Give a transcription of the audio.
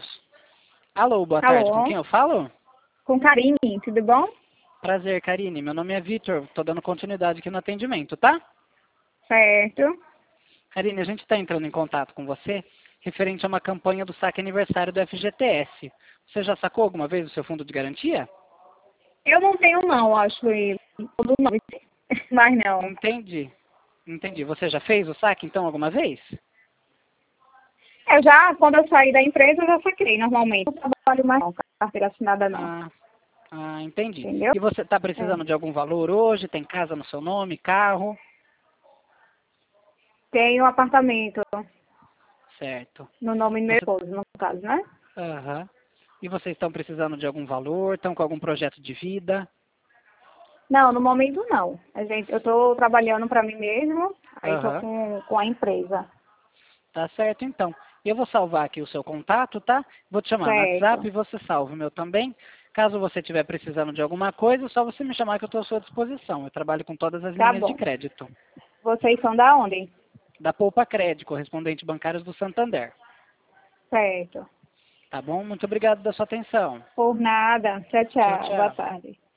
anos. Alô, boa tarde. Com Alô? quem eu falo? Com Karine, tudo bom? Prazer, Karine. Meu nome é Vitor. Tô dando continuidade aqui no atendimento, tá? Certo. Karine, a gente está entrando em contato com você referente a uma campanha do saque aniversário do FGTS. Você já sacou alguma vez o seu fundo de garantia? Eu não tenho não, acho ele. Todo não. Mas não. Entendi. Entendi. Você já fez o saque, então, alguma vez? Quando eu saí da empresa, eu já saquei normalmente. Não trabalho mais não, carteira assinada não. Entendi. Entendeu? E você está É. precisando de algum valor hoje? Tem casa no seu nome, carro? Tenho um apartamento Certo. no nome do meu Você... esposo, no caso, né? Aham. E vocês estão precisando de algum valor? Estão com algum projeto de vida? Não, no momento não. Eu estou trabalhando para mim mesmo, aí estou Aham. com a empresa. Tá certo, então. Eu vou salvar aqui o seu contato, tá? Vou te chamar no WhatsApp Certo. e você salva o meu também. Caso você estiver precisando de alguma coisa, é só você me chamar que eu estou à sua disposição. Eu trabalho com todas as Tá linhas de bom. crédito. Vocês são da onde? Da Poupa Crédito, correspondente bancários do Santander. Certo. Tá bom? Muito obrigado da sua atenção. Por nada. Tchau, Tchau, tchau. Boa tchau. tarde.